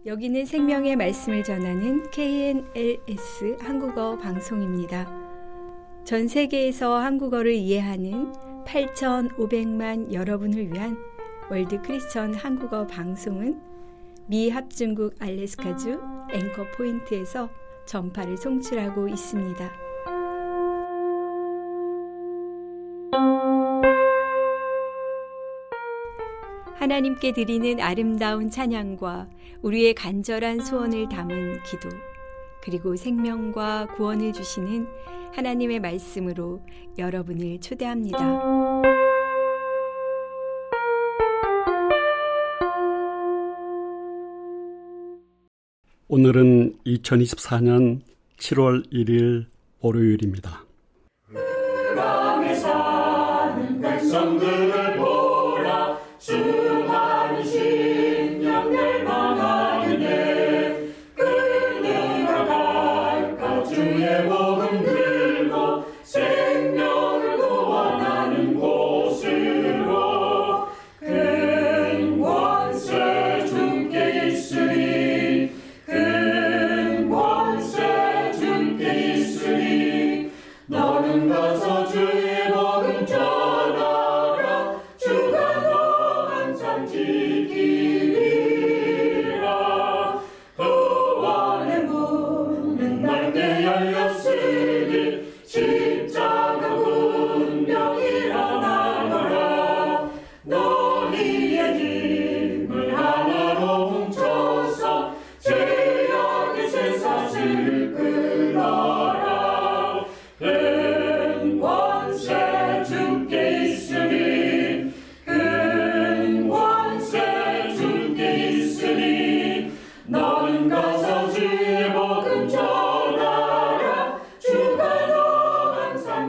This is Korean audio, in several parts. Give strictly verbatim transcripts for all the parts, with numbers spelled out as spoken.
여기는 생명의 말씀을 전하는 케이엔엘에스 한국어 방송입니다. 전 세계에서 한국어를 이해하는 팔천오백만 여러분을 위한 월드 크리스천 한국어 방송은 미 합중국 알래스카주 앵커 포인트에서 전파를 송출하고 있습니다. 하나님께 드리는 아름다운 찬양과 우리의 간절한 소원을 담은 기도, 그리고 생명과 구원을 주시는 하나님의 말씀으로 여러분을 초대합니다. 오늘은 이천이십사 년 칠월 일일 월요일입니다. 흑암에 사는 백성들을 보라. 수많은 심령 멸망하느니 그누가 갈까. 주의 복음 들고 생명을 구원하는 곳으로. 큰 권세 주께 있으리. 큰 권세 주께 있으리. 너는 가서 주의 복음 전하라. 주가 너 항상 지키리라. 구원의 문은 넓게 열렸으니 십자가 운명 일어나노라. 너희의 힘을 하나로 뭉쳐서 죄악의 쇠사슬을 끊어라. 큰 권세 주께 있으니. 큰 권세 주께 있으니. 너는 가서 주의 복음 전하라. 주가 너 항상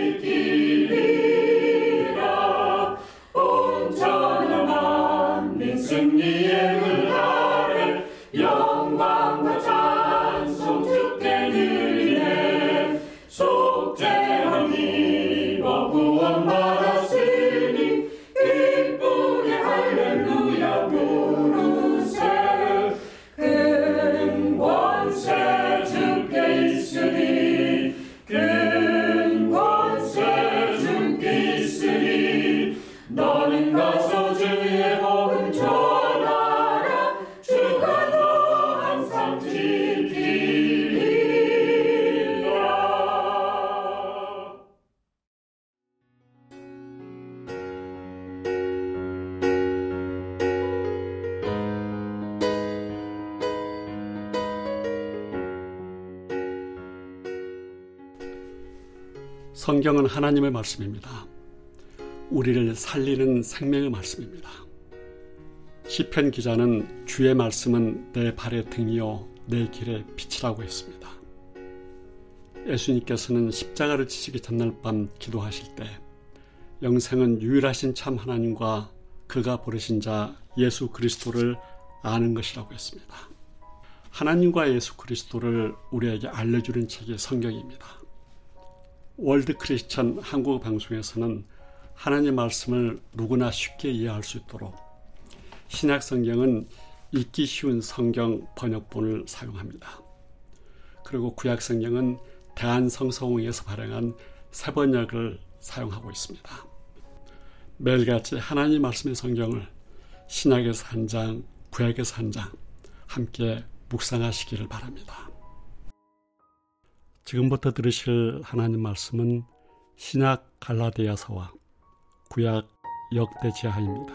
지키리라. 온 천하 만민 승리의 은 아래 영광과 찬송 주께 드리네. 속죄함 입어 구원 받았으니 기쁘게 할렐루야 부르세. 큰 권세 주께 있으니. 큰 권세 주께 있으니. 너는 가서 주의 복음 전하라. 주가 너 항상 지키리라. 성경은 하나님의 말씀입니다. 우리를 살리는 생명의 말씀입니다. 시편 기자는 주의 말씀은 내 발의 등이요 내 길의 빛이라고 했습니다. 예수님께서는 십자가를 지시기 전날 밤 기도하실 때 영생은 유일하신 참 하나님과 그가 부르신 자 예수 그리스도를 아는 것이라고 했습니다. 하나님과 예수 그리스도를 우리에게 알려주는 책이 성경입니다. 월드 크리스천 한국어 방송에서는 하나님 말씀을 누구나 쉽게 이해할 수 있도록 신약 성경은 읽기 쉬운 성경 번역본을 사용합니다. 그리고 구약 성경은 대한성서공회에서 발행한 새 번역을 사용하고 있습니다. 매일같이 하나님 말씀의 성경을 신약에서 한 장, 구약에서 한 장 함께 묵상하시기를 바랍니다. 지금부터 들으실 하나님 말씀은 신약 갈라디아서와 구약 역대지하입니다.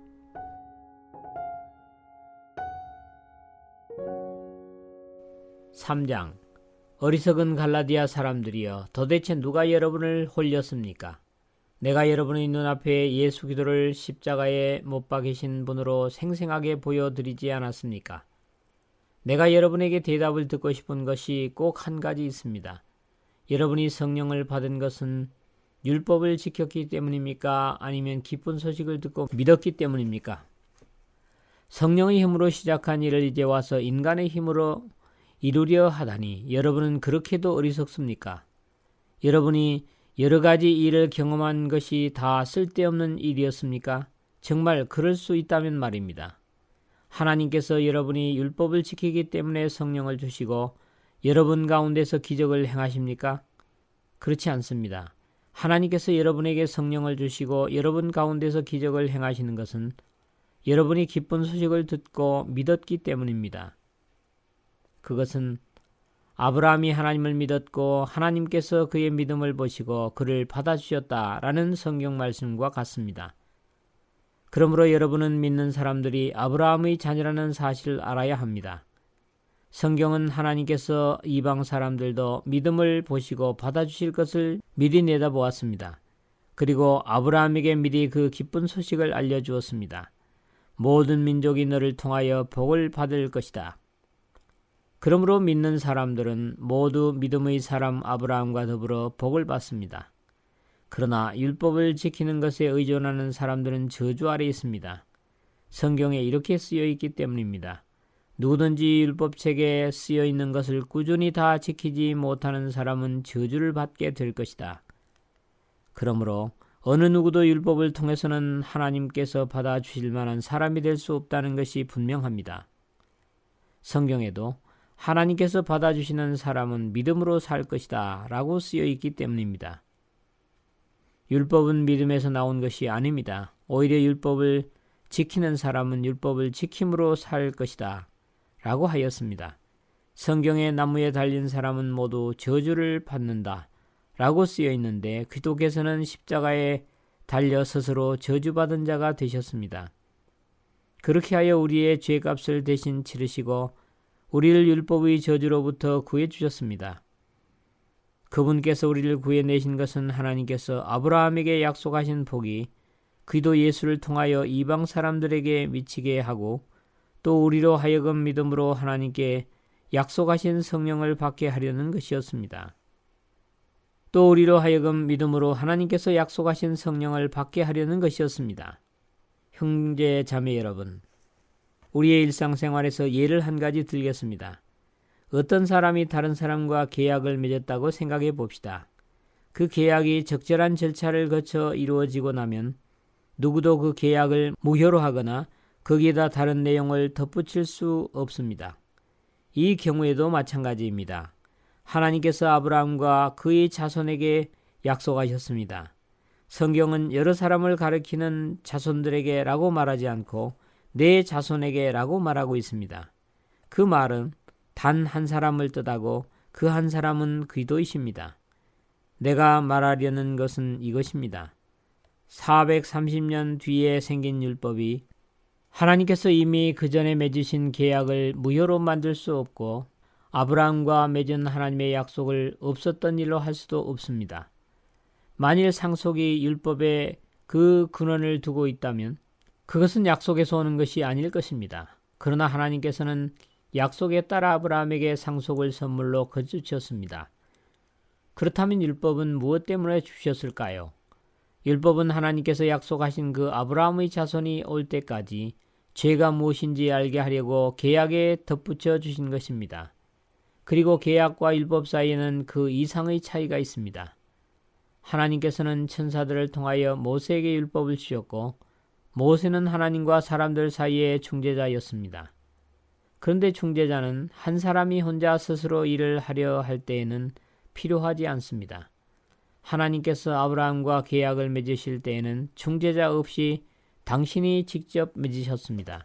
삼 장. 어리석은 갈라디아 사람들이여, 도대체 누가 여러분을 홀렸습니까? 내가 여러분의 눈앞에 예수 기도를 십자가에 못 박이신 분으로 생생하게 보여드리지 않았습니까? 내가 여러분에게 대답을 듣고 싶은 것이 꼭 한 가지 있습니다. 여러분이 성령을 받은 것은 율법을 지켰기 때문입니까? 아니면 기쁜 소식을 듣고 믿었기 때문입니까? 성령의 힘으로 시작한 일을 이제 와서 인간의 힘으로 이루려 하다니 여러분은 그렇게도 어리석습니까? 여러분이 여러 가지 일을 경험한 것이 다 쓸데없는 일이었습니까? 정말 그럴 수 있다면 말입니다. 하나님께서 여러분이 율법을 지키기 때문에 성령을 주시고 여러분 가운데서 기적을 행하십니까? 그렇지 않습니다. 하나님께서 여러분에게 성령을 주시고 여러분 가운데서 기적을 행하시는 것은 여러분이 기쁜 소식을 듣고 믿었기 때문입니다. 그것은 아브라함이 하나님을 믿었고 하나님께서 그의 믿음을 보시고 그를 받아주셨다라는 성경 말씀과 같습니다. 그러므로 여러분은 믿는 사람들이 아브라함의 자녀라는 사실을 알아야 합니다. 성경은 하나님께서 이방 사람들도 믿음을 보시고 받아주실 것을 미리 내다보았습니다. 그리고 아브라함에게 미리 그 기쁜 소식을 알려주었습니다. 모든 민족이 너를 통하여 복을 받을 것이다. 그러므로 믿는 사람들은 모두 믿음의 사람 아브라함과 더불어 복을 받습니다. 그러나 율법을 지키는 것에 의존하는 사람들은 저주 아래 있습니다. 성경에 이렇게 쓰여 있기 때문입니다. 누구든지 율법책에 쓰여 있는 것을 꾸준히 다 지키지 못하는 사람은 저주를 받게 될 것이다. 그러므로 어느 누구도 율법을 통해서는 하나님께서 받아주실 만한 사람이 될 수 없다는 것이 분명합니다. 성경에도 하나님께서 받아주시는 사람은 믿음으로 살 것이다 라고 쓰여 있기 때문입니다. 율법은 믿음에서 나온 것이 아닙니다. 오히려 율법을 지키는 사람은 율법을 지킴으로 살 것이다 라고 하였습니다. 성경에 나무에 달린 사람은 모두 저주를 받는다 라고 쓰여 있는데 기독교에서는 십자가에 달려 스스로 저주받은 자가 되셨습니다. 그렇게 하여 우리의 죄값을 대신 치르시고 우리를 율법의 저주로부터 구해주셨습니다. 그분께서 우리를 구해내신 것은 하나님께서 아브라함에게 약속하신 복이 그리스도 예수를 통하여 이방 사람들에게 미치게 하고 또 우리로 하여금 믿음으로 하나님께 약속하신 성령을 받게 하려는 것이었습니다. 또 우리로 하여금 믿음으로 하나님께서 약속하신 성령을 받게 하려는 것이었습니다. 형제 자매 여러분, 우리의 일상생활에서 예를 한 가지 들겠습니다. 어떤 사람이 다른 사람과 계약을 맺었다고 생각해 봅시다. 그 계약이 적절한 절차를 거쳐 이루어지고 나면 누구도 그 계약을 무효로 하거나 거기에다 다른 내용을 덧붙일 수 없습니다. 이 경우에도 마찬가지입니다. 하나님께서 아브라함과 그의 자손에게 약속하셨습니다. 성경은 여러 사람을 가리키는 자손들에게 라고 말하지 않고 내 자손에게 라고 말하고 있습니다. 그 말은 단 한 사람을 뜻하고 그 한 사람은 그리스도이십니다. 내가 말하려는 것은 이것입니다. 사백삼십 년 뒤에 생긴 율법이 하나님께서 이미 그 전에 맺으신 계약을 무효로 만들 수 없고 아브라함과 맺은 하나님의 약속을 없었던 일로 할 수도 없습니다. 만일 상속이 율법에 그 근원을 두고 있다면 그것은 약속에서 오는 것이 아닐 것입니다. 그러나 하나님께서는 약속에 따라 아브라함에게 상속을 선물로 거두셨습니다. 그렇다면 율법은 무엇 때문에 주셨을까요? 율법은 하나님께서 약속하신 그 아브라함의 자손이 올 때까지 죄가 무엇인지 알게 하려고 계약에 덧붙여 주신 것입니다. 그리고 계약과 율법 사이에는 그 이상의 차이가 있습니다. 하나님께서는 천사들을 통하여 모세에게 율법을 주셨고 모세는 하나님과 사람들 사이의 중재자였습니다. 그런데 중재자는 한 사람이 혼자 스스로 일을 하려 할 때에는 필요하지 않습니다. 하나님께서 아브라함과 계약을 맺으실 때에는 중재자 없이 당신이 직접 맺으셨습니다.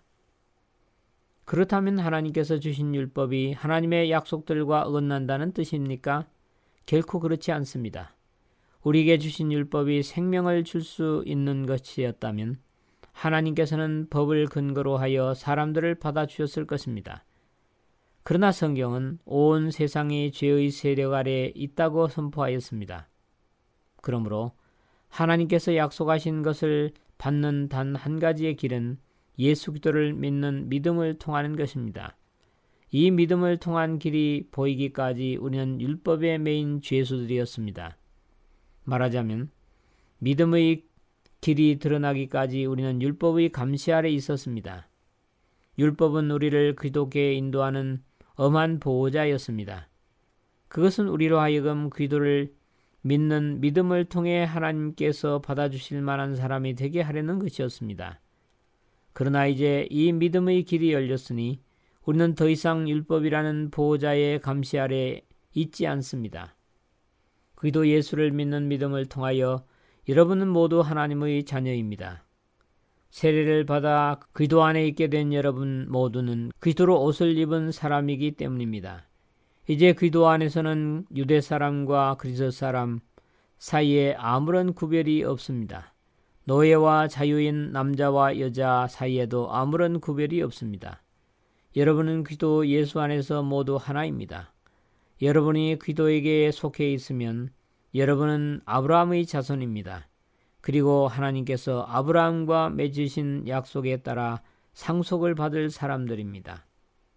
그렇다면 하나님께서 주신 율법이 하나님의 약속들과 어긋난다는 뜻입니까? 결코 그렇지 않습니다. 우리에게 주신 율법이 생명을 줄 수 있는 것이었다면 하나님께서는 법을 근거로 하여 사람들을 받아주셨을 것입니다. 그러나 성경은 온 세상이 죄의 세력 아래 있다고 선포하였습니다. 그러므로 하나님께서 약속하신 것을 받는 단 한 가지의 길은 예수 그리스도를 믿는 믿음을 통하는 것입니다. 이 믿음을 통한 길이 보이기까지 우리는 율법에 매인 죄수들이었습니다. 말하자면 믿음의 길이 드러나기까지 우리는 율법의 감시 아래 있었습니다. 율법은 우리를 그리스도께 인도하는 엄한 보호자였습니다. 그것은 우리로 하여금 그리스도를 믿는 믿음을 통해 하나님께서 받아주실 만한 사람이 되게 하려는 것이었습니다. 그러나 이제 이 믿음의 길이 열렸으니 우리는 더 이상 율법이라는 보호자의 감시 아래 있지 않습니다. 그리스도 예수를 믿는 믿음을 통하여 여러분은 모두 하나님의 자녀입니다. 세례를 받아 그리스도 안에 있게 된 여러분 모두는 그리스도로 옷을 입은 사람이기 때문입니다. 이제 그리스도 안에서는 유대 사람과 그리스 사람 사이에 아무런 구별이 없습니다. 노예와 자유인 남자와 여자 사이에도 아무런 구별이 없습니다. 여러분은 그리스도 예수 안에서 모두 하나입니다. 여러분이 그리스도에게 속해 있으면 여러분은 아브라함의 자손입니다. 그리고 하나님께서 아브라함과 맺으신 약속에 따라 상속을 받을 사람들입니다.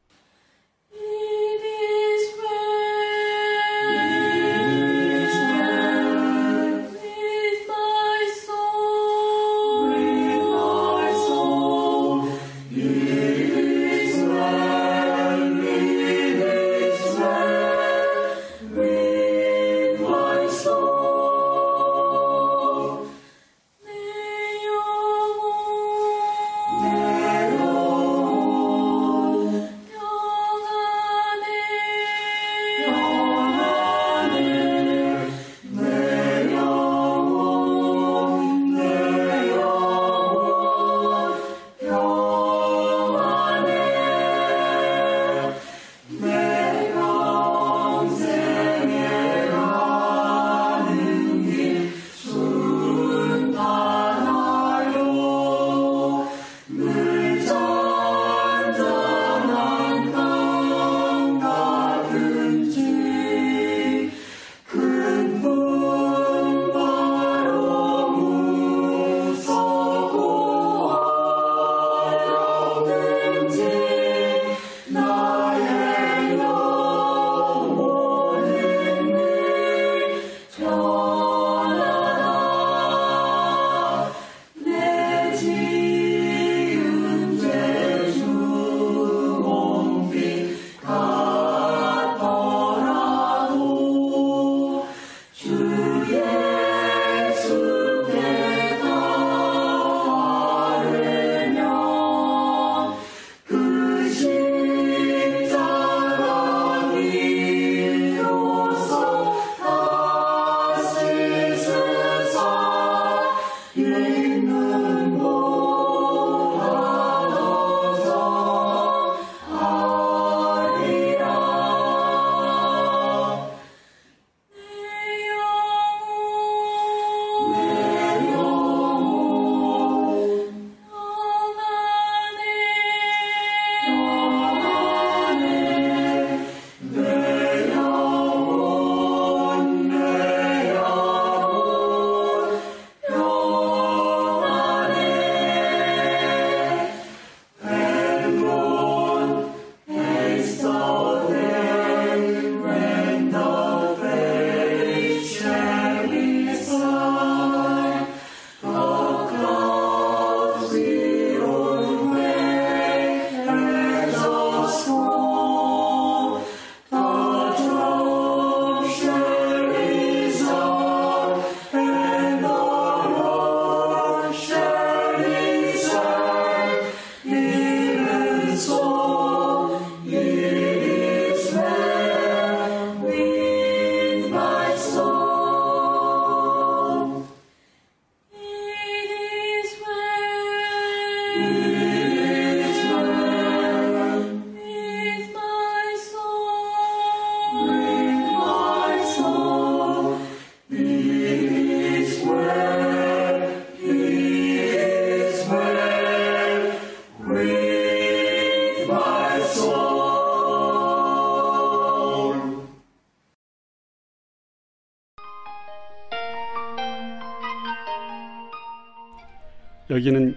여기는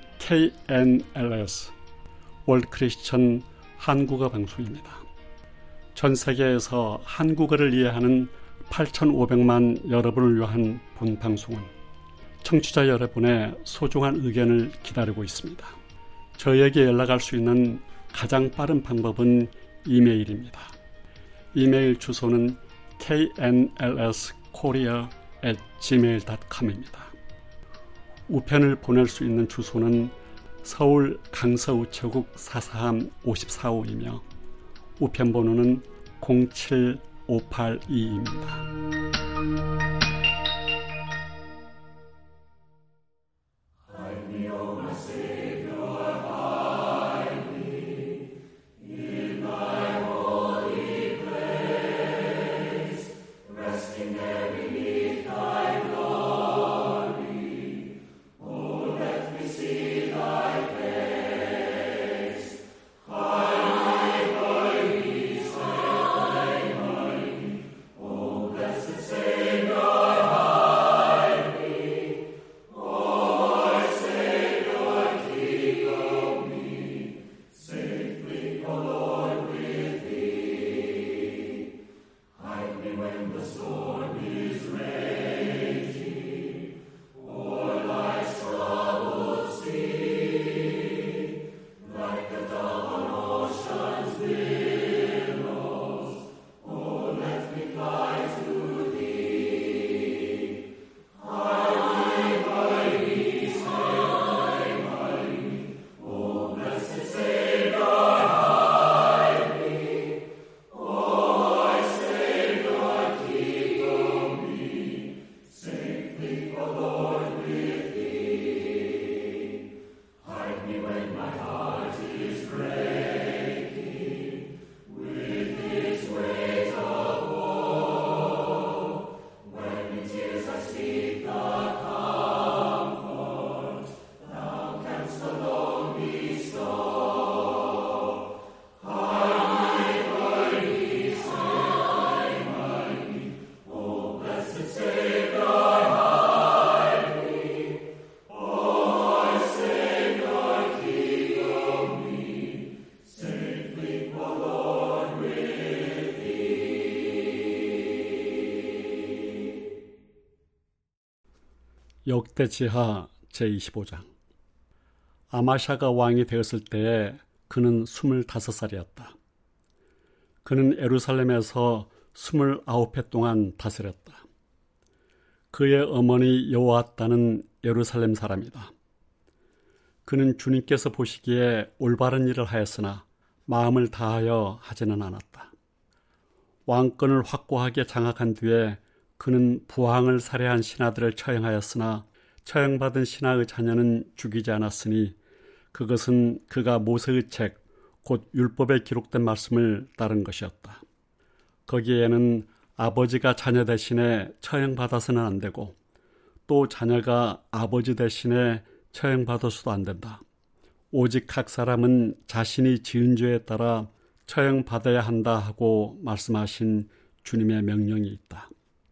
케이엔엘에스 월드 크리스천 한국어 방송입니다. 전 세계에서 한국어를 이해하는 팔천오백만 여러분을 위한 본 방송은 청취자 여러분의 소중한 의견을 기다리고 있습니다. 저에게 연락할 수 있는 가장 빠른 방법은 이메일입니다. 이메일 주소는 케이엔엘에스 코리아 앳 지메일 닷컴입니다. 우편을 보낼 수 있는 주소는 서울 강서우체국 사사함 오십사 호이며 우편번호는 공칠오팔이입니다. 역대지하 제이십오 장. 아마샤가 왕이 되었을 때에 그는 스물다섯 살이었다. 그는 예루살렘에서 스물아홉 해 동안 다스렸다. 그의 어머니 여호아따는 예루살렘 사람이다. 그는 주님께서 보시기에 올바른 일을 하였으나 마음을 다하여 하지는 않았다. 왕권을 확고하게 장악한 뒤에 그는 부왕을 살해한 신하들을 처형하였으나 처형받은 신하의 자녀는 죽이지 않았으니 그것은 그가 모세의 책, 곧 율법에 기록된 말씀을 따른 것이었다. 거기에는 아버지가 자녀 대신에 처형받아서는 안 되고 또 자녀가 아버지 대신에 처형받아서도 안 된다. 오직 각 사람은 자신이 지은 죄에 따라 처형받아야 한다 하고 말씀하신 주님의 명령이 있다.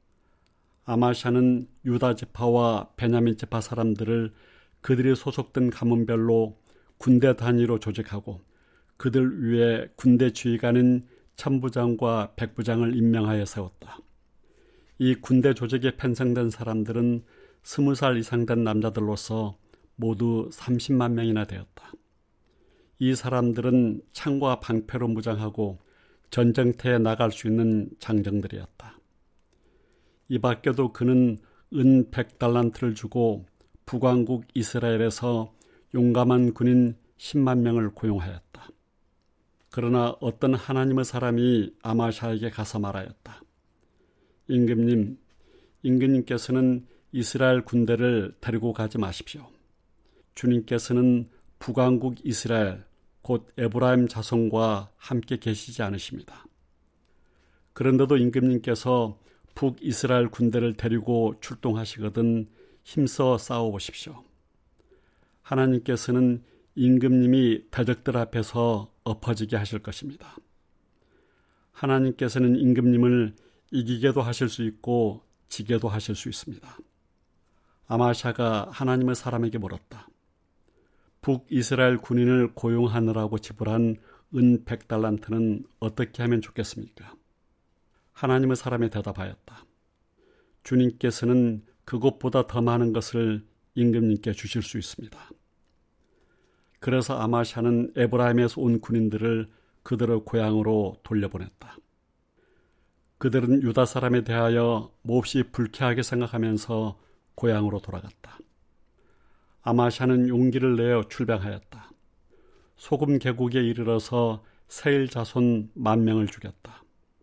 아마샤는 유다 지파와 베냐민 지파 사람들을 그들이 소속된 가문별로 군대 단위로 조직하고 그들 위에 군대 지휘관인 천부장과 백부장을 임명하여 세웠다. 이 군대 조직에 편성된 사람들은 스무 살 이상 된 남자들로서 모두 삼십만 명이나 되었다. 이 사람들은 창과 방패로 무장하고 전쟁터에 나갈 수 있는 장정들이었다. 이 밖에도 그는 은 백 달란트를 주고 북왕국 이스라엘에서 용감한 군인 십만 명을 고용하였다. 그러나 어떤 하나님의 사람이 아마샤에게 가서 말하였다. 임금님, 임금님께서는 이스라엘 군대를 데리고 가지 마십시오. 주님께서는 북왕국 이스라엘, 곧 에브라임 자손과 함께 계시지 않으십니다. 그런데도 임금님께서 북이스라엘 군대를 데리고 출동하시거든 힘써 싸워보십시오. 하나님께서는 임금님이 대적들 앞에서 엎어지게 하실 것입니다. 하나님께서는 임금님을 이기게도 하실 수 있고 지게도 하실 수 있습니다. 아마샤가 하나님의 사람에게 물었다. 북이스라엘 군인을 고용하느라고 지불한 은 백 달란트는 어떻게 하면 좋겠습니까? 하나님의 사람이 대답하였다. 주님께서는 그것보다 더 많은 것을 임금님께 주실 수 있습니다. 그래서 아마샤는 에브라임에서 온 군인들을 그들의 고향으로 돌려보냈다. 그들은 유다 사람에 대하여 몹시 불쾌하게 생각하면서 고향으로 돌아갔다. 아마샤는 용기를 내어 출병하였다. 소금 계곡에 이르러서 세일 자손 만 명을 죽였다.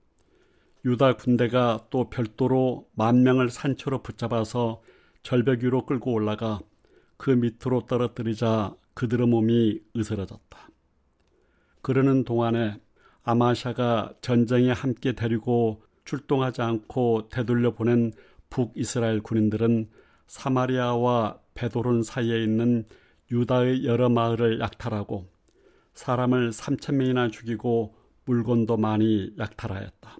유다 군대가 또 별도로 만 명을 산초로 붙잡아서 절벽 위로 끌고 올라가 그 밑으로 떨어뜨리자 그들의 몸이 으스러졌다. 그러는 동안에 아마샤가 전쟁에 함께 데리고 출동하지 않고 되돌려 보낸 북이스라엘 군인들은 사마리아와 베도론 사이에 있는 유다의 여러 마을을 약탈하고 사람을 삼천 명이나 죽이고 물건도 많이 약탈하였다.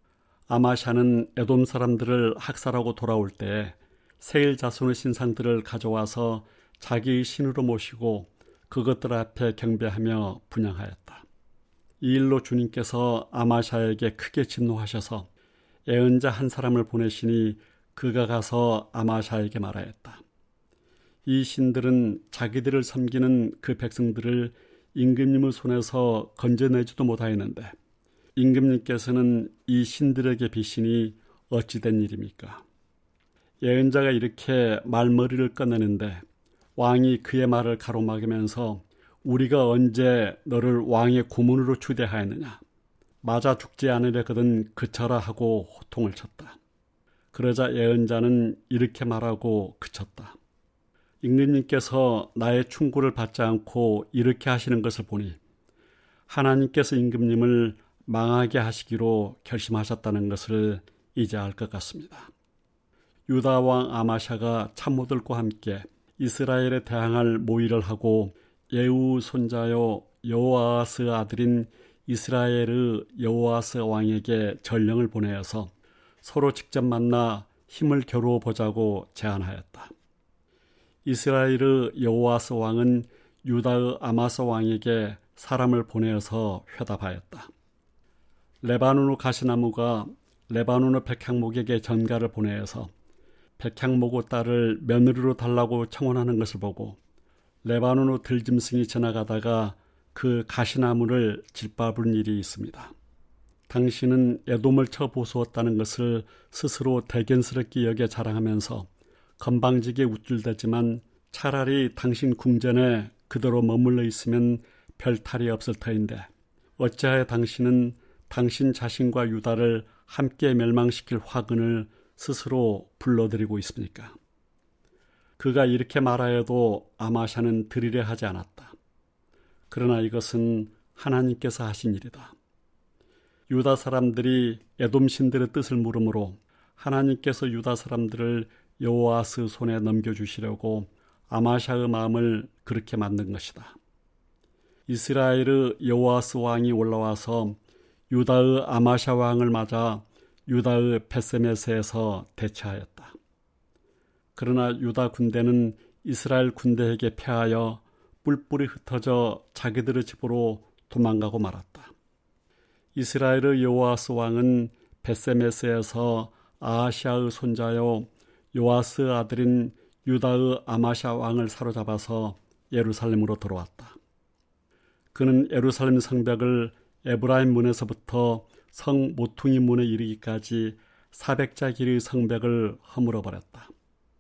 아마샤는 에돔 사람들을 학살하고 돌아올 때 세일 자손의 신상들을 가져와서 자기의 신으로 모시고 그것들 앞에 경배하며 분향하였다. 이 일로 주님께서 아마샤에게 크게 진노하셔서 예언자 한 사람을 보내시니 그가 가서 아마샤에게 말하였다. 이 신들은 자기들을 섬기는 그 백성들을 임금님의 손에서 건져내지도 못하였는데 임금님께서는 이 신들에게 비시니 어찌된 일입니까? 예언자가 이렇게 말머리를 꺼내는데 왕이 그의 말을 가로막으면서 우리가 언제 너를 왕의 고문으로 추대하였느냐? 맞아 죽지 않으려거든 그쳐라 하고 호통을 쳤다. 그러자 예언자는 이렇게 말하고 그쳤다. 임금님께서 나의 충고를 받지 않고 이렇게 하시는 것을 보니 하나님께서 임금님을 망하게 하시기로 결심하셨다는 것을 이제 알 것 같습니다. 유다 왕 아마샤가 참모들과 함께 이스라엘에 대항할 모의를 하고 예후 손자요 여호아스 아들인 이스라엘의 여호아스 왕에게 전령을 보내어서 서로 직접 만나 힘을 겨루어 보자고 제안하였다. 이스라엘의 여호아스 왕은 유다의 아마스 왕에게 사람을 보내어서 회답하였다. 레바논의 가시나무가 레바논의 백향목에게 전가를 보내어서 백향목의 딸을 며느리로 달라고 청혼하는 것을 보고 레바논의 들짐승이 지나가다가 그 가시나무를 짓밟은 일이 있습니다. 당신은 에돔을 쳐 보수었다는 것을 스스로 대견스럽게 여겨 자랑하면서 건방지게 우쭐대지만 차라리 당신 궁전에 그대로 머물러 있으면 별 탈이 없을 터인데 어찌하여 당신은 당신 자신과 유다를 함께 멸망시킬 화근을 스스로 불러들이고 있습니까? 그가 이렇게 말하여도 아마샤는 들으려 하지 않았다. 그러나 이것은 하나님께서 하신 일이다. 유다 사람들이 에돔 신들의 뜻을 물으므로 하나님께서 유다 사람들을 여호아스 손에 넘겨주시려고 아마샤의 마음을 그렇게 만든 것이다. 이스라엘의 여호아스 왕이 올라와서 유다의 아마샤 왕을 맞아 유다의 벳세메스에서 대처하였다. 그러나 유다 군대는 이스라엘 군대에게 패하여 뿔뿔이 흩어져 자기들의 집으로 도망가고 말았다. 이스라엘의 여호아스 왕은 벳세메스에서 아하시아의 손자요 요아스 아들인 유다의 아마샤 왕을 사로잡아서 예루살렘으로 들어왔다. 그는 예루살렘 성벽을 에브라임 문에서부터 성 모퉁이 문에 이르기까지 사백 자 길이의 성벽을 허물어 버렸다.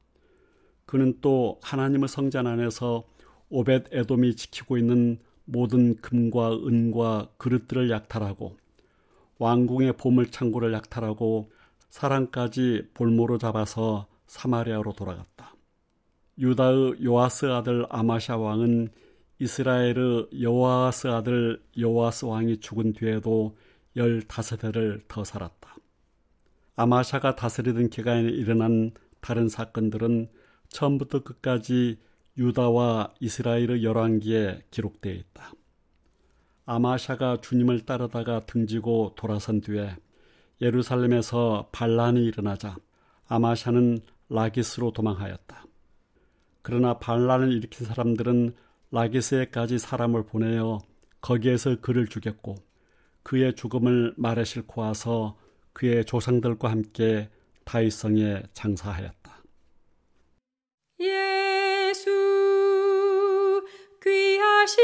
그는 또 하나님의 성전 안에서 오벳 에돔이 지키고 있는 모든 금과 은과 그릇들을 약탈하고 왕궁의 보물창고를 약탈하고 사람까지 볼모로 잡아서 사마리아로 돌아갔다. 유다의 요아스 아들 아마샤 왕은 이스라엘의 여호아스 아들 여호아스 왕이 죽은 뒤에도 열다섯 해를 더 살았다. 아마샤가 다스리던 기간에 일어난 다른 사건들은 처음부터 끝까지 유다와 이스라엘의 열왕기에 기록되어 있다. 아마샤가 주님을 따르다가 등지고 돌아선 뒤에 예루살렘에서 반란이 일어나자 아마샤는 라기스로 도망하였다. 그러나 반란을 일으킨 사람들은 라기스에까지 사람을 보내어 거기에서 그를 죽였고 그의 죽음을 말에 싣고 와서 그의 조상들과 함께 다윗성에 장사하였다. 예수 귀하신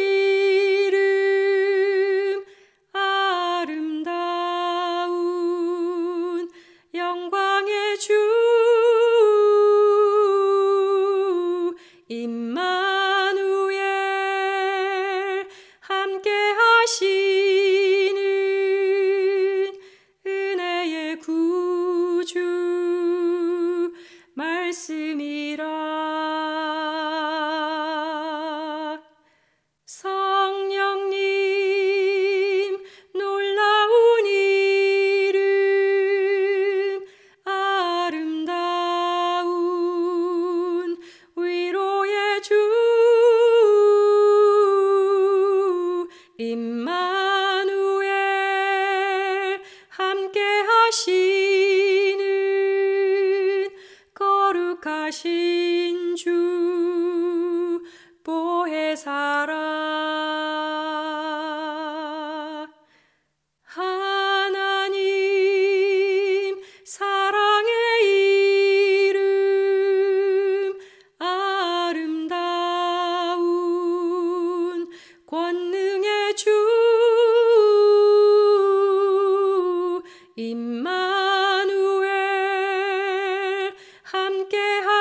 이름 아름다운 영광의 주 전능하신 주 보혜사라. 하나님 사랑의 이름 아름다운 권능의 주 임마누엘 함께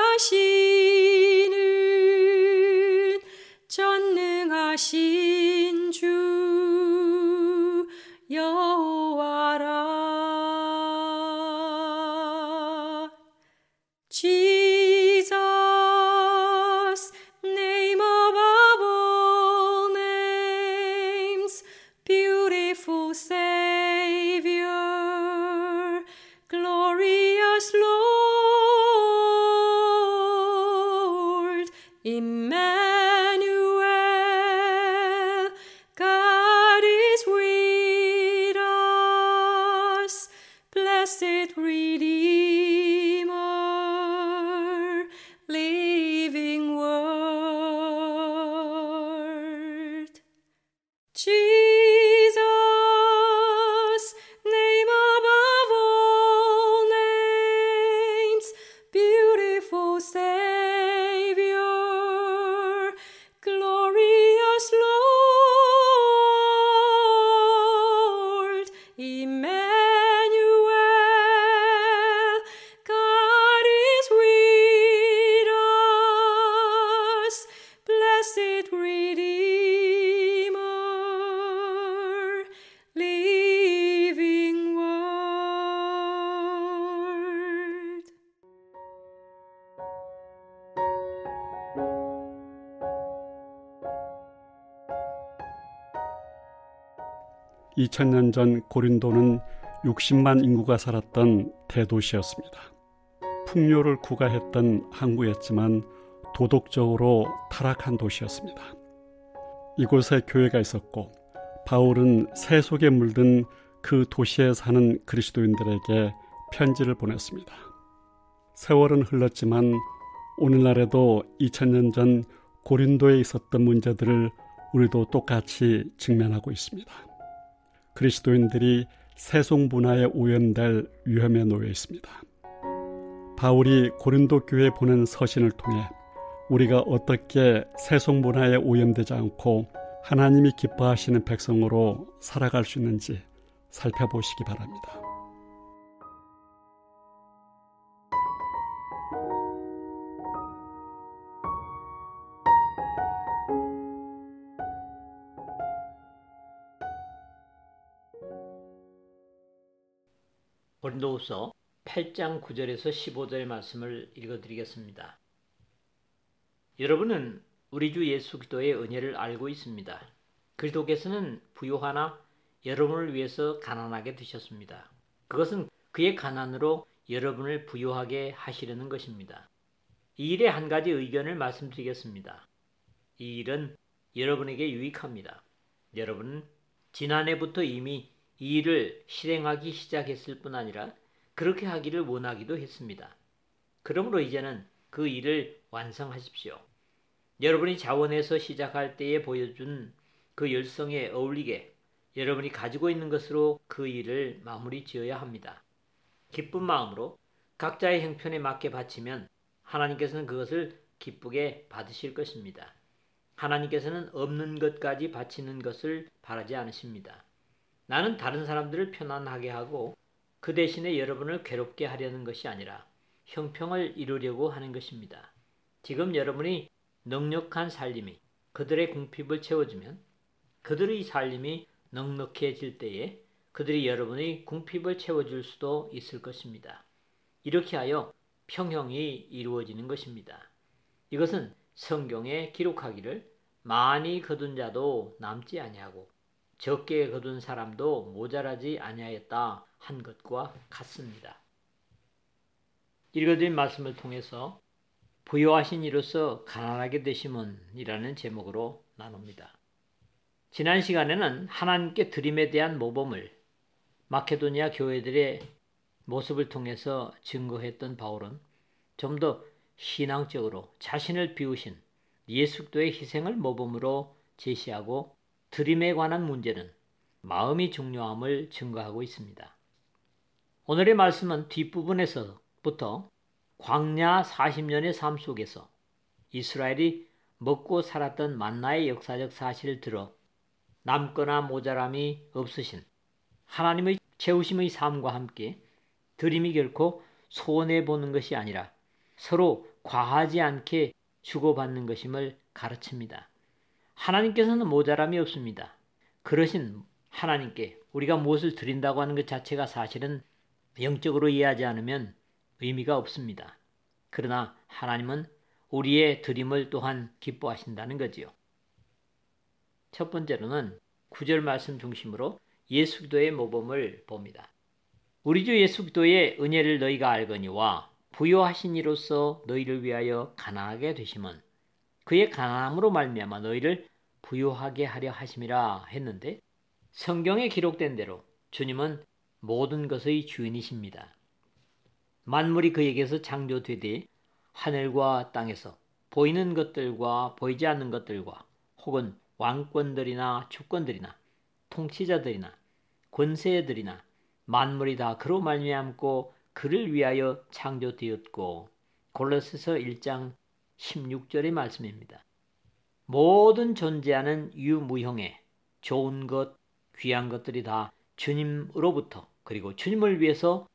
하시는 전능하신 주 여호와라. Jesus, name above all names, beautiful Savior, glorious Lord, Emmanuel, God is with us, blessed Redeemer, living Word. Jesus, name above all names, beautiful Savior, glorious Lord, Emmanuel, God is with us, blessed Redeemer, living Word. 이천 년 전 고린도는 육십만 인구가 살았던 대도시였습니다. 풍요를 구가했던 항구였지만 도덕적으로 타락한 도시였습니다. 이곳에 교회가 있었고 바울은 새 속에 물든 그 도시에 사는 그리스도인들에게 편지를 보냈습니다. 세월은 흘렀지만 오늘날에도 이천 년 전 고린도에 있었던 문제들을 우리도 똑같이 직면하고 있습니다. 그리스도인들이 세속 문화에 오염될 위험에 놓여 있습니다. 바울이 고린도 교회에 보낸 서신을 통해 우리가 어떻게 세속 문화에 오염되지 않고 하나님이 기뻐하시는 백성으로 살아갈 수 있는지 살펴보시기 바랍니다. 고린도후서 팔 장 구 절에서 십오 절 말씀을 읽어드리겠습니다. 여러분은 우리 주 예수 그리스도의 은혜를 알고 있습니다. 그리스도께서는 부요하나 여러분을 위해서 가난하게 되셨습니다. 그것은 그의 가난으로 여러분을 부요하게 하시려는 것입니다. 이 일에 한 가지 의견을 말씀드리겠습니다. 이 일은 여러분에게 유익합니다. 여러분은 지난해부터 이미 이 일을 실행하기 시작했을 뿐 아니라 그렇게 하기를 원하기도 했습니다. 그러므로 이제는 그 일을 완성하십시오. 여러분이 자원해서 시작할 때에 보여준 그 열성에 어울리게 여러분이 가지고 있는 것으로 그 일을 마무리 지어야 합니다. 기쁜 마음으로 각자의 형편에 맞게 바치면 하나님께서는 그것을 기쁘게 받으실 것입니다. 하나님께서는 없는 것까지 바치는 것을 바라지 않으십니다. 나는 다른 사람들을 편안하게 하고 그 대신에 여러분을 괴롭게 하려는 것이 아니라 형평을 이루려고 하는 것입니다. 지금 여러분이 넉넉한 살림이 그들의 궁핍을 채워주면 그들의 살림이 넉넉해질 때에 그들이 여러분의 궁핍을 채워줄 수도 있을 것입니다. 이렇게 하여 평형이 이루어지는 것입니다. 이것은 성경에 기록하기를 많이 거둔 자도 남지 아니하고 적게 거둔 사람도 모자라지 아니하였다 한 것과 같습니다. 읽어드린 말씀을 통해서 부요하신 이로서 가난하게 되심은 이라는 제목으로 나눕니다. 지난 시간에는 하나님께 드림에 대한 모범을 마케도니아 교회들의 모습을 통해서 증거했던 바울은 좀 더 신앙적으로 자신을 비우신 예수 그리스도의 희생을 모범으로 제시하고 드림에 관한 문제는 마음이 중요함을 증거하고 있습니다. 오늘의 말씀은 뒷부분에서부터 광야 사십 년의 삶 속에서 이스라엘이 먹고 살았던 만나의 역사적 사실을 들어 남거나 모자람이 없으신 하나님의 채우심의 삶과 함께 드림이 결코 손해보는 것이 아니라 서로 과하지 않게 주고받는 것임을 가르칩니다. 하나님께서는 모자람이 없습니다. 그러신 하나님께 우리가 무엇을 드린다고 하는 것 자체가 사실은 영적으로 이해하지 않으면 의미가 없습니다. 그러나 하나님은 우리의 드림을 또한 기뻐하신다는 거지요. 첫 번째로는 구절 말씀 중심으로 예수 그리스도의 모범을 봅니다. 우리 주 예수 그리스도의 은혜를 너희가 알거니와 부요하신 이로써 너희를 위하여 가난하게 되심은 그의 가난함으로 말미암아 너희를 부요하게 하려 하심이라 했는데, 성경에 기록된 대로 주님은 모든 것의 주인이십니다. 만물이 그에게서 창조되되 하늘과 땅에서 보이는 것들과 보이지 않는 것들과 혹은 왕권들이나 주권들이나 통치자들이나 권세들이나 만물이 다 그로 말미암고 그를 위하여 창조되었고, 골로새서 일 장 십육 절의 말씀입니다. 모든 존재하는 유무형의 좋은 것, 귀한 것들이 다 주님으로부터 그리고 주님을 위해서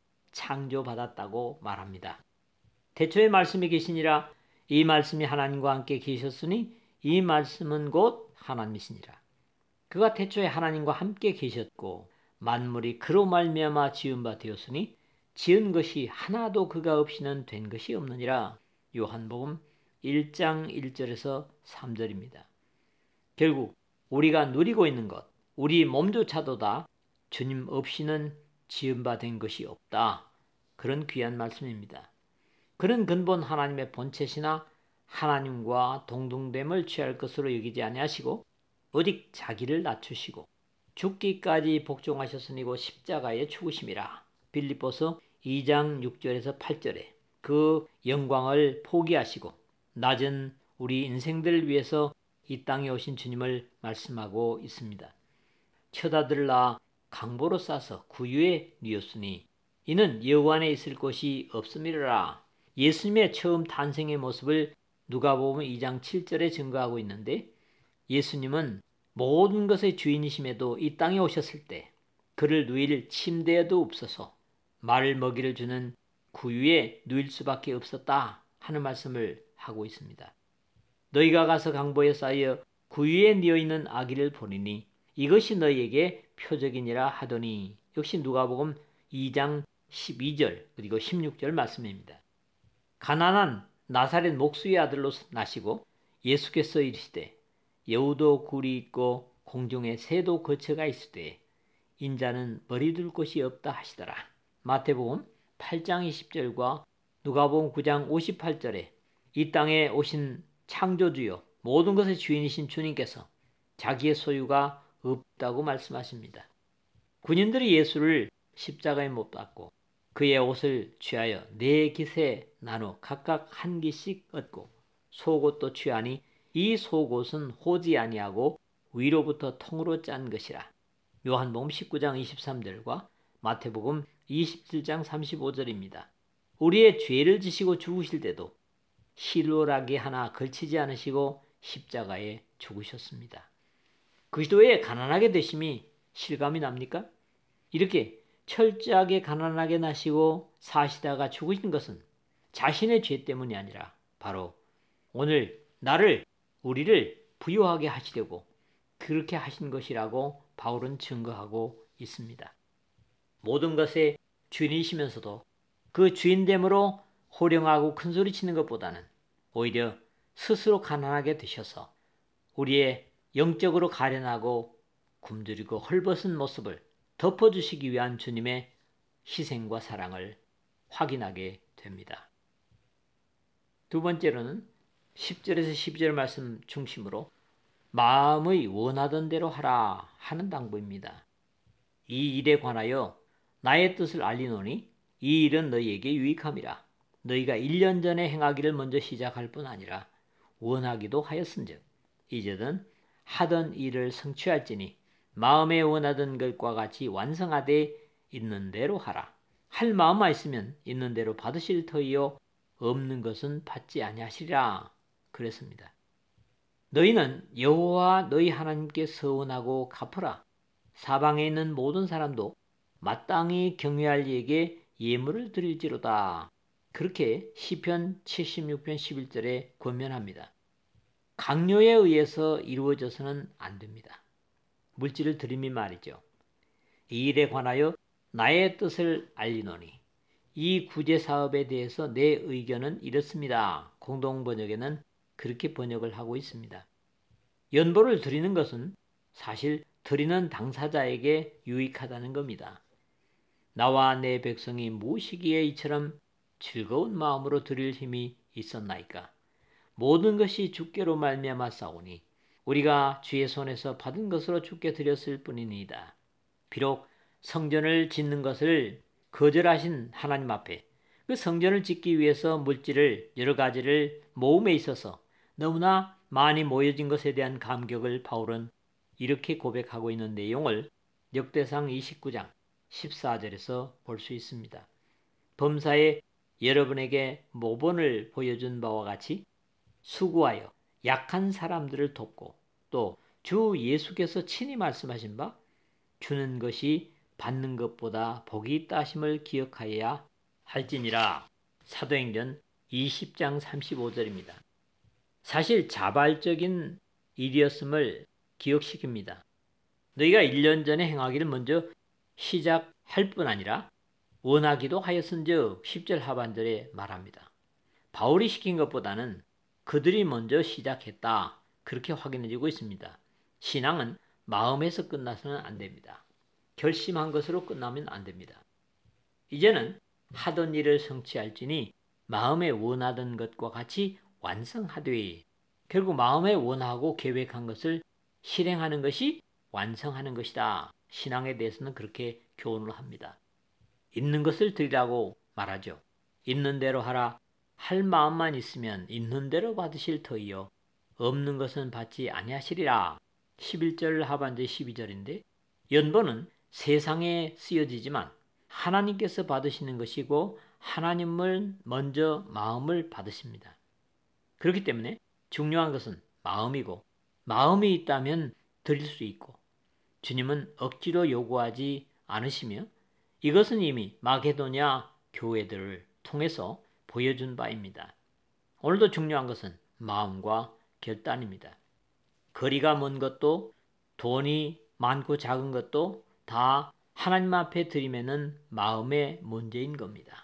창조받았다고 말합니다. 태초에 말씀이 계시니라. 이 말씀이 하나님과 함께 계셨으니 이 말씀은 곧 하나님이시니라. 그가 태초에 하나님과 함께 계셨고 만물이 그로 말미암아 지은 바 되었으니 지은 것이 하나도 그가 없이는 된 것이 없느니라. 요한복음 일 장 일 절에서 삼 절입니다. 결국 우리가 누리고 있는 것, 우리 몸조차도 다 주님 없이는 지은 바 된 것이 없다. 그런 귀한 말씀입니다. 그런 근본 하나님의 본체시나 하나님과 동등됨을 취할 것으로 여기지 아니하시고 오직 자기를 낮추시고 죽기까지 복종하셨으니고 십자가에 죽으심이라. 빌립보서 이 장 육 절에서 팔 절에 그 영광을 포기하시고 낮은 우리 인생들을 위해서 이 땅에 오신 주님을 말씀하고 있습니다. 처자들라 강보로 싸서 구유에 뉘었으니 이는 여호와 안에 있을 곳이 없음이라. 예수님의 처음 탄생의 모습을 누가복음 이 장 칠 절에 증거하고 있는데, 예수님은 모든 것의 주인이심에도 이 땅에 오셨을 때 그를 누일 침대에도 없어서 말 먹이를 주는 구유에 누일 수밖에 없었다 하는 말씀을 하고 있습니다. 너희가 가서 강보에 쌓여 구유에 뉘어있는 아기를 보리니 이것이 너희에게 표적이니라 하더니, 역시 누가복음 이 장 십이 절 그리고 십육 절 말씀입니다. 가난한 나사렛 목수의 아들로 나시고 예수께서 이르시되 여우도 굴이 있고 공중에 새도 거처가 있으되 인자는 머리둘 곳이 없다 하시더라. 마태복음 팔 장 이십 절과 누가복음 구 장 오십팔 절에 이 땅에 오신 창조주요 모든 것의 주인이신 주님께서 자기의 소유가 없다고 말씀하십니다. 군인들이 예수를 십자가에 못 박고 그의 옷을 취하여 네 깃에 나눠 각각 한 깃씩 얻고 속옷도 취하니 이 속옷은 호지 아니하고 위로부터 통으로 짠 것이라. 요한복음 십구 장 이십삼 절과 마태복음 이십칠 장 삼십오 절입니다. 우리의 죄를 지시고 죽으실 때도 실로라기 하나 걸치지 않으시고 십자가에 죽으셨습니다. 그리스도의 가난하게 되심이 실감이 납니까? 이렇게 철저하게 가난하게 나시고 사시다가 죽으신 것은 자신의 죄 때문이 아니라 바로 오늘 나를 우리를 부유하게 하시려고 그렇게 하신 것이라고 바울은 증거하고 있습니다. 모든 것의 주인이시면서도 그 주인됨으로 호령하고 큰소리치는 것보다는 오히려 스스로 가난하게 되셔서 우리의 영적으로 가련하고 굶주리고 헐벗은 모습을 덮어주시기 위한 주님의 희생과 사랑을 확인하게 됩니다. 두 번째로는 십 절에서 십이 절 말씀 중심으로 마음의 원하던 대로 하라 하는 당부입니다. 이 일에 관하여 나의 뜻을 알리노니 이 일은 너희에게 유익함이라. 너희가 일 년 전에 행하기를 먼저 시작할 뿐 아니라 원하기도 하였은즉 이제는 하던 일을 성취할지니 마음에 원하던 것과 같이 완성하되 있는 대로 하라. 할 마음만 있으면 있는 대로 받으실 터이요 없는 것은 받지 아니하시리라 그랬습니다. 너희는 여호와 너희 하나님께 서원하고 갚으라. 사방에 있는 모든 사람도 마땅히 경외할 이에게 예물을 드릴지로다. 그렇게 시편 칠십육 편 십일 절에 권면합니다. 강요에 의해서 이루어져서는 안 됩니다. 물질을 드림이 말이죠. 이 일에 관하여 나의 뜻을 알리노니 이 구제 사업에 대해서 내 의견은 이렇습니다. 공동번역에는 그렇게 번역을 하고 있습니다. 연보를 드리는 것은 사실 드리는 당사자에게 유익하다는 겁니다. 나와 내 백성이 무엇이기에 이처럼 즐거운 마음으로 드릴 힘이 있었나이까. 모든 것이 주께로 말미암아 싸우니 우리가 주의 손에서 받은 것으로 주께 드렸을 뿐이니이다. 비록 성전을 짓는 것을 거절하신 하나님 앞에 그 성전을 짓기 위해서 물질을 여러 가지를 모음에 있어서 너무나 많이 모여진 것에 대한 감격을 바울은 이렇게 고백하고 있는 내용을 역대상 이십구 장 십사 절에서 볼 수 있습니다. 범사에 여러분에게 모본을 보여준 바와 같이 수고하여 약한 사람들을 돕고 또 주 예수께서 친히 말씀하신 바 주는 것이 받는 것보다 복이 있다 하심을 기억하여야 할지니라. 사도행전 이십 장 삼십오 절입니다. 사실 자발적인 일이었음을 기억시킵니다. 너희가 일 년 전에 행하기를 먼저 시작할 뿐 아니라 원하기도 하였은즉 십 절 하반절에 말합니다. 바울이 시킨 것보다는 그들이 먼저 시작했다. 그렇게 확인해지고 있습니다. 신앙은 마음에서 끝나서는 안 됩니다. 결심한 것으로 끝나면 안 됩니다. 이제는 하던 일을 성취할지니 마음에 원하던 것과 같이 완성하되 결국 마음에 원하고 계획한 것을 실행하는 것이 완성하는 것이다. 신앙에 대해서는 그렇게 교훈을 합니다. 있는 것을 드리라고 말하죠. 있는 대로 하라. 할 마음만 있으면 있는 대로 받으실 터이요 없는 것은 받지 아니하시리라. 십일 절 하반절 십이 절인데 연보는 세상에 쓰여지지만 하나님께서 받으시는 것이고 하나님을 먼저 마음을 받으십니다. 그렇기 때문에 중요한 것은 마음이고 마음이 있다면 드릴 수 있고 주님은 억지로 요구하지 않으시며 이것은 이미 마게도냐 교회들을 통해서 보여준 바입니다. 오늘도 중요한 것은 마음과 결단입니다. 거리가 먼 것도 돈이 많고 작은 것도 다 하나님 앞에 드리면은 마음의 문제인 겁니다.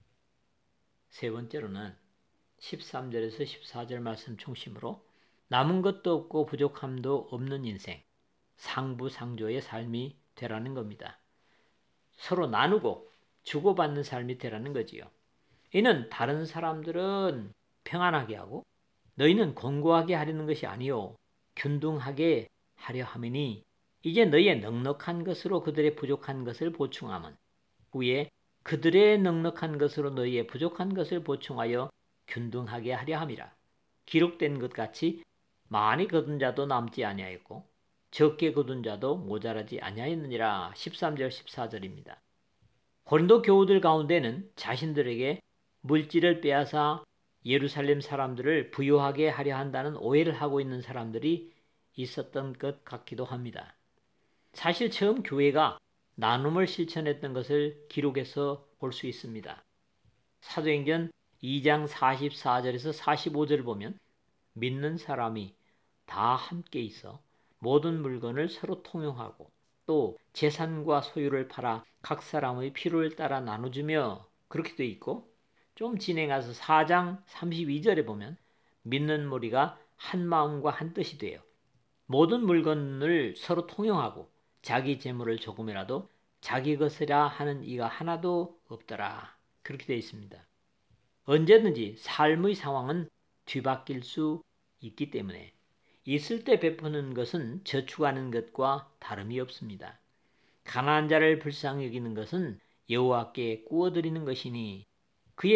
세 번째로는 십삼 절에서 십사 절 말씀 중심으로 남은 것도 없고 부족함도 없는 인생, 상부상조의 삶이 되라는 겁니다. 서로 나누고 주고받는 삶이 되라는 거지요. 이는 다른 사람들은 평안하게 하고 너희는 권고하게 하려는 것이 아니요 균등하게 하려 함이니 이제 너희의 넉넉한 것으로 그들의 부족한 것을 보충함은 후에 그들의 넉넉한 것으로 너희의 부족한 것을 보충하여 균등하게 하려 함이라. 기록된 것 같이 많이 거둔 자도 남지 아니하였고 적게 거둔 자도 모자라지 아니하였느니라. 십삼 절 십사 절입니다. 고린도 교우들 가운데는 자신들에게 물질을 빼앗아 예루살렘 사람들을 부유하게 하려 한다는 오해를 하고 있는 사람들이 있었던 것 같기도 합니다. 사실 처음 교회가 나눔을 실천했던 것을 기록해서 볼 수 있습니다. 사도행전 이 장 사십사 절에서 사십오 절을 보면 믿는 사람이 다 함께 있어 모든 물건을 서로 통용하고 또 재산과 소유를 팔아 각 사람의 필요를 따라 나눠주며 그렇게 돼 있고 좀 진행해서 사 장 삼십이 절에 보면 믿는 무리가 한 마음과 한 뜻이 되어 모든 물건을 서로 통용하고 자기 재물을 조금이라도 자기 것이라 하는 이가 하나도 없더라. 그렇게 되어 있습니다. 언제든지 삶의 상황은 뒤바뀔 수 있기 때문에 있을 때 베푸는 것은 저축하는 것과 다름이 없습니다. 가난한 자를 불쌍히 여기는 것은 여호와께 구워드리는 것이니 그의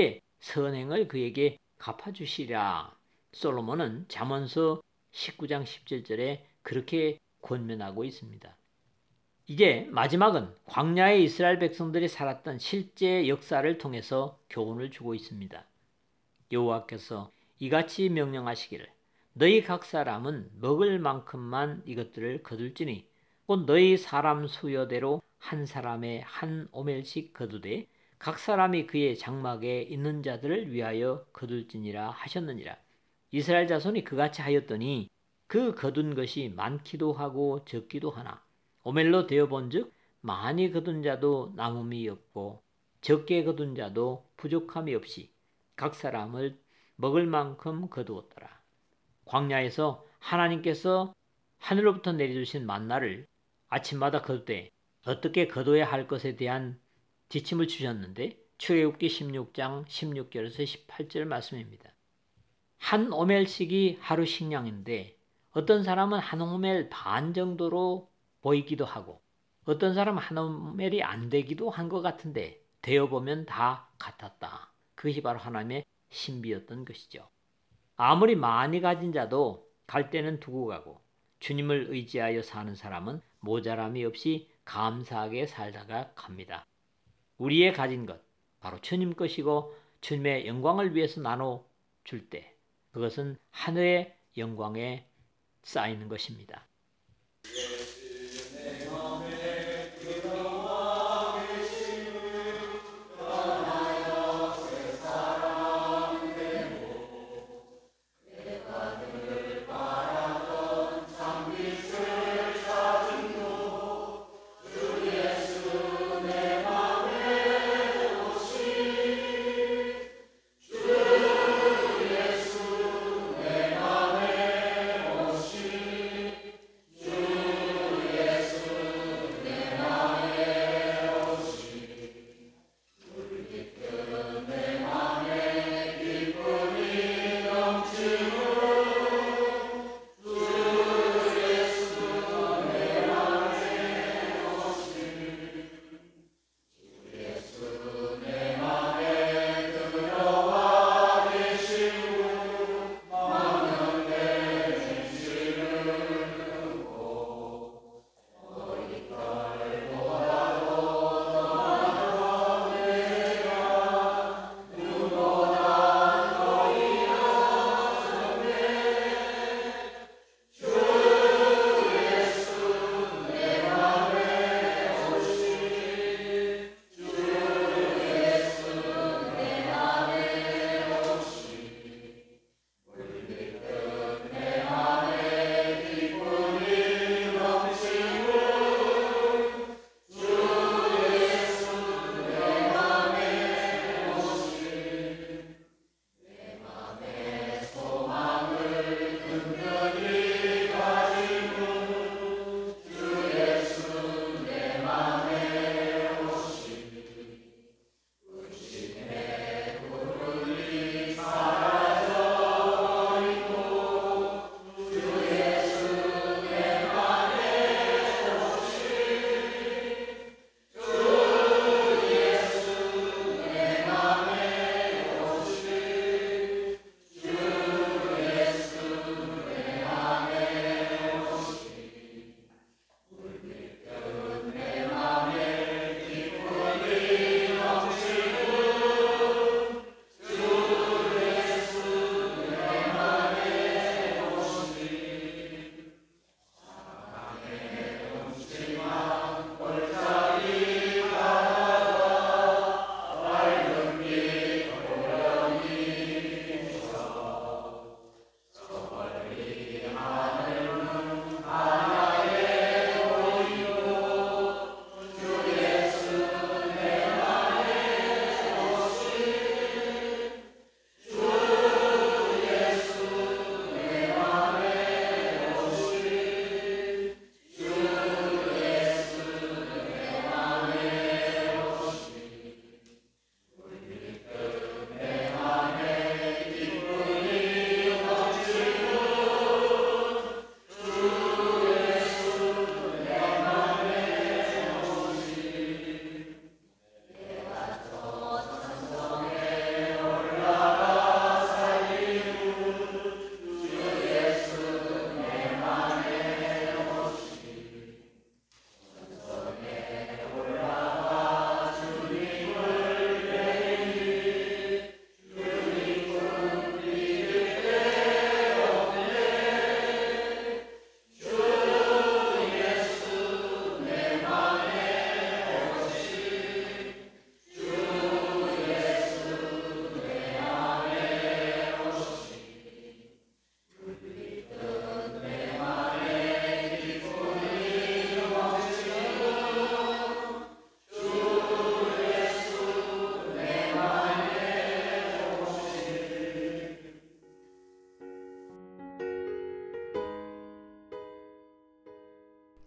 선행을 그에게 갚아주시리라. 솔로몬은 잠언서 십구 장 십칠 절에 그렇게 권면하고 있습니다. 이제 마지막은 광야의 이스라엘 백성들이 살았던 실제 역사를 통해서 교훈을 주고 있습니다. 여호와께서 이같이 명령하시기를 너희 각 사람은 먹을 만큼만 이것들을 거둘지니 곧 너희 사람 수여대로 한 사람의 한 오멜씩 거두되 각 사람이 그의 장막에 있는 자들을 위하여 거둘지니라 하셨느니라. 이스라엘 자손이 그같이 하였더니 그 거둔 것이 많기도 하고 적기도 하나 오멜로 되어본즉 많이 거둔 자도 남음이 없고 적게 거둔 자도 부족함이 없이 각 사람을 먹을 만큼 거두었더라. 광야에서 하나님께서 하늘로부터 내려주신 만나를 아침마다 거두되 어떻게 거둬야 할 것에 대한 지침을 주셨는데 출애굽기 십육 장 십육 절에서 십팔 절 말씀입니다. 한 오멜씩이 하루 식량인데 어떤 사람은 한 오멜 반 정도로 보이기도 하고 어떤 사람은 한 오멜이 안 되기도 한 것 같은데 되어보면 다 같았다. 그것이 바로 하나님의 신비였던 것이죠. 아무리 많이 가진 자도 갈 때는 두고 가고 주님을 의지하여 사는 사람은 모자람이 없이 감사하게 살다가 갑니다. 우리의 가진 것, 바로 주님 것이고 주님의 영광을 위해서 나눠줄 때 그것은 하늘의 영광에 쌓이는 것입니다.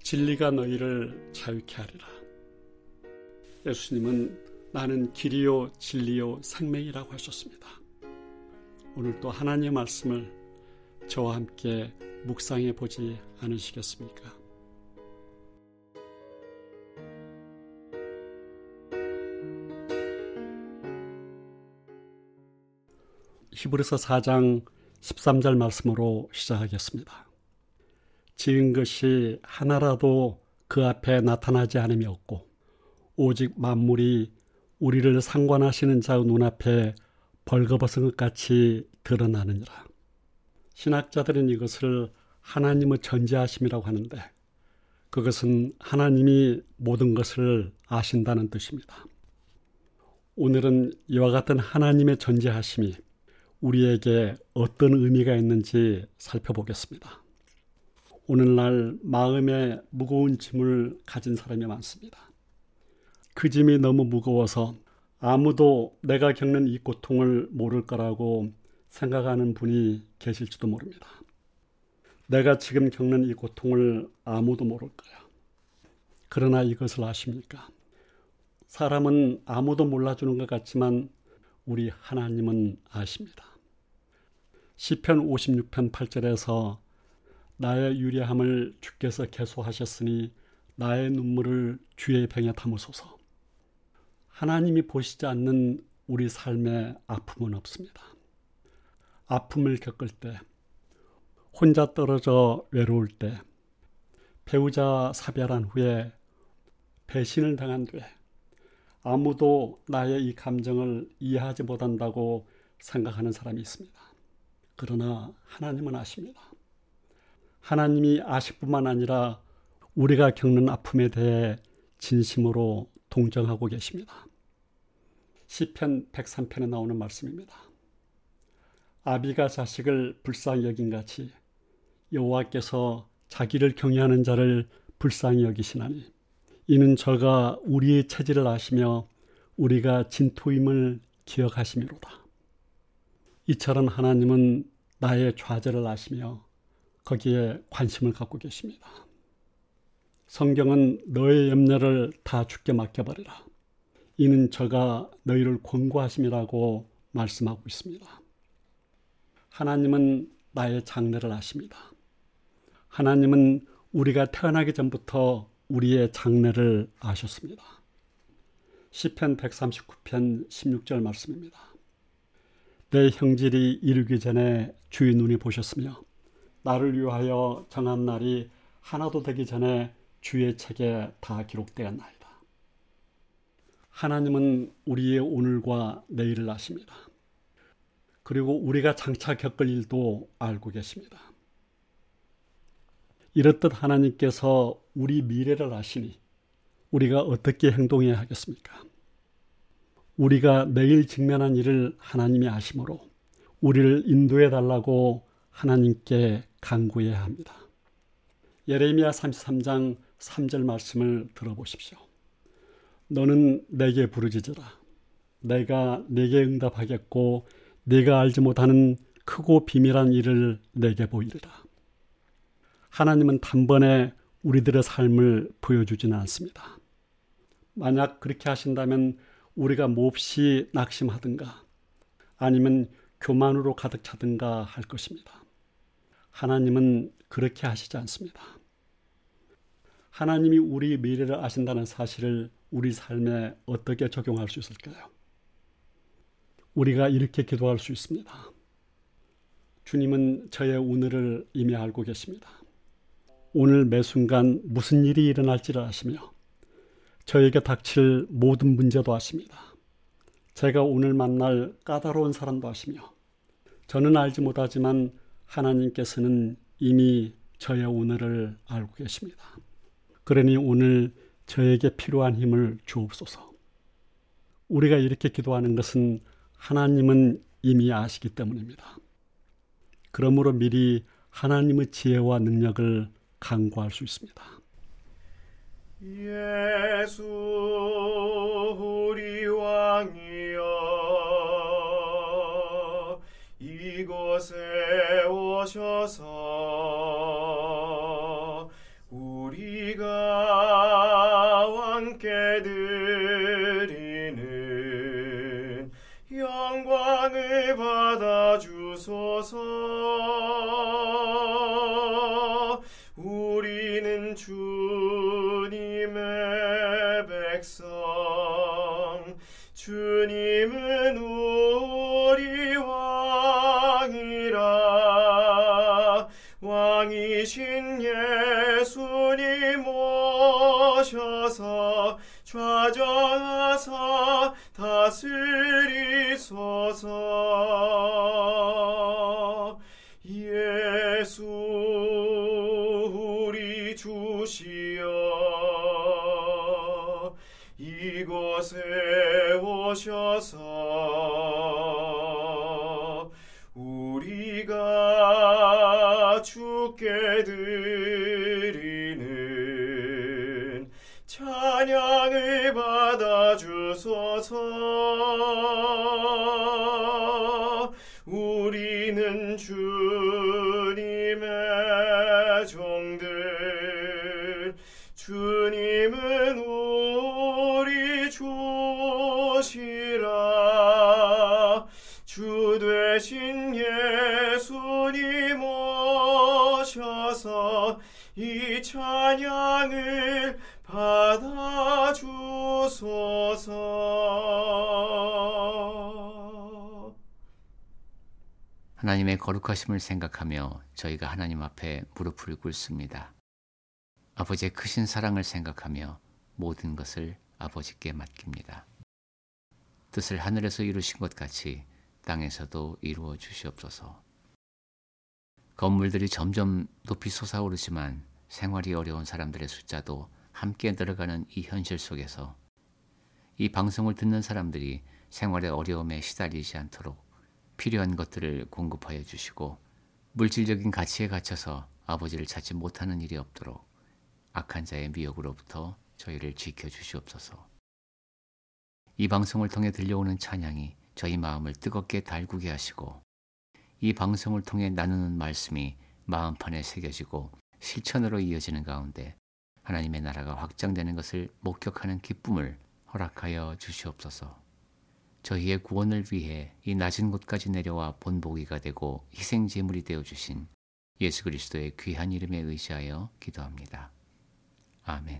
진리가 너희를 자유케 하리라. 예수님은 나는 길이요 진리요 생명이라고 하셨습니다. 오늘도 하나님의 말씀을 저와 함께 묵상해 보지 않으시겠습니까? 히브리서 사 장 십삼 절 말씀으로 시작하겠습니다. 지은 것이 하나라도 그 앞에 나타나지 않음이 없고 오직 만물이 우리를 상관하시는 자의 눈앞에 벌거벗은 것 같이 드러나느니라. 신학자들은 이것을 하나님의 전지하심이라고 하는데 그것은 하나님이 모든 것을 아신다는 뜻입니다. 오늘은 이와 같은 하나님의 전지하심이 우리에게 어떤 의미가 있는지 살펴보겠습니다. 오늘날 마음에 무거운 짐을 가진 사람이 많습니다. 그 짐이 너무 무거워서 아무도 내가 겪는 이 고통을 모를 거라고 생각하는 분이 계실지도 모릅니다. 내가 지금 겪는 이 고통을 아무도 모를 거야. 그러나 이것을 아십니까? 사람은 아무도 몰라주는 것 같지만 우리 하나님은 아십니다. 시편 오십육 편 팔 절에서 나의 유리함을 주께서 계수하셨으니 나의 눈물을 주의 병에 담으소서. 하나님이 보시지 않는 우리 삶의 아픔은 없습니다. 아픔을 겪을 때, 혼자 떨어져 외로울 때, 배우자 사별한 후에 배신을 당한 뒤에 아무도 나의 이 감정을 이해하지 못한다고 생각하는 사람이 있습니다. 그러나 하나님은 아십니다. 하나님이 아실 뿐만 아니라 우리가 겪는 아픔에 대해 진심으로 동정하고 계십니다. 시편 백삼 편에 나오는 말씀입니다. 아비가 자식을 불쌍히 여긴 같이 여호와께서 자기를 경외하는 자를 불쌍히 여기시나니 이는 저가 우리의 체질을 아시며 우리가 진토임을 기억하심이로다. 이처럼 하나님은 나의 좌절을 아시며 거기에 관심을 갖고 계십니다. 성경은 너의 염려를 다 주께 맡겨버리라. 이는 저가 너희를 권고하심이라고 말씀하고 있습니다. 하나님은 나의 장래를 아십니다. 하나님은 우리가 태어나기 전부터 우리의 장래를 아셨습니다. 시편 백삼십구 편 십육 절 말씀입니다. 내 형질이 이르기 전에 주의 눈이 보셨으며 나를 위하여 정한 날이 하나도 되기 전에 주의 책에 다 기록되었나이다. 하나님은 우리의 오늘과 내일을 아십니다. 그리고 우리가 장차 겪을 일도 알고 계십니다. 이렇듯 하나님께서 우리 미래를 아시니 우리가 어떻게 행동해야 하겠습니까? 우리가 내일 직면한 일을 하나님이 아심으로 우리를 인도해 달라고 하나님께 간구해야 합니다. 예레미야 삼십삼 장 삼 절 말씀을 들어보십시오. 너는 내게 부르짖으라. 내가 내게 응답하겠고 네가 알지 못하는 크고 비밀한 일을 내게 보이리라. 하나님은 단번에 우리들의 삶을 보여주지는 않습니다. 만약 그렇게 하신다면 우리가 몹시 낙심하든가 아니면 교만으로 가득 차든가 할 것입니다. 하나님은 그렇게 하시지 않습니다. 하나님이 우리 미래를 아신다는 사실을 우리 삶에 어떻게 적용할 수 있을까요? 우리가 이렇게 기도할 수 있습니다. 주님은 저의 오늘을 이미 알고 계십니다. 오늘 매 순간 무슨 일이 일어날지를 아시며 저에게 닥칠 모든 문제도 아십니다. 제가 오늘 만날 까다로운 사람도 아시며 저는 알지 못하지만 하나님께서는 이미 저의 오늘을 알고 계십니다. 그러니 오늘 저에게 필요한 힘을 주옵소서. 우리가 이렇게 기도하는 것은 하나님은 이미 아시기 때문입니다. 그러므로 미리 하나님의 지혜와 능력을 간구할 수 있습니다. 예수 우리 왕이여 이곳에 오셔서 우리가 주소서. 우리는 주님의 백성, 주님은 우리 왕이라. 왕이신 예수님 오셔서 좌정하사 다스리소서. 예수 우리 주시여, 이곳에 오셔서 우리가 주께 드리는 찬양을 받아주소서. 우리는 주님의 종들, 주님은 우리 주시라. 주 되신 예수님 오셔서 이 찬양을 받아주소서. 하나님의 거룩하심을 생각하며 저희가 하나님 앞에 무릎을 꿇습니다. 아버지의 크신 사랑을 생각하며 모든 것을 아버지께 맡깁니다. 뜻을 하늘에서 이루신 것 같이 땅에서도 이루어 주시옵소서. 건물들이 점점 높이 솟아오르지만 생활이 어려운 사람들의 숫자도 함께 늘어가는 이 현실 속에서 이 방송을 듣는 사람들이 생활의 어려움에 시달리지 않도록 필요한 것들을 공급하여 주시고, 물질적인 가치에 갇혀서 아버지를 찾지 못하는 일이 없도록 악한 자의 미혹으로부터 저희를 지켜주시옵소서. 이 방송을 통해 들려오는 찬양이 저희 마음을 뜨겁게 달구게 하시고, 이 방송을 통해 나누는 말씀이 마음판에 새겨지고 실천으로 이어지는 가운데 하나님의 나라가 확장되는 것을 목격하는 기쁨을 허락하여 주시옵소서. 저희의 구원을 위해 이 낮은 곳까지 내려와 본보기가 되고 희생제물이 되어주신 예수 그리스도의 귀한 이름에 의지하여 기도합니다. 아멘.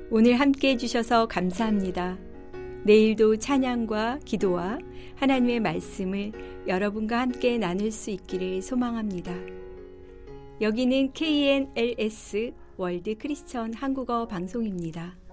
오늘 함께 해주셔서 감사합니다. 내일도 찬양과 기도와 하나님의 말씀을 여러분과 함께 나눌 수 있기를 소망합니다. 여기는 케이엔엘에스 월드 크리스천 한국어 방송입니다.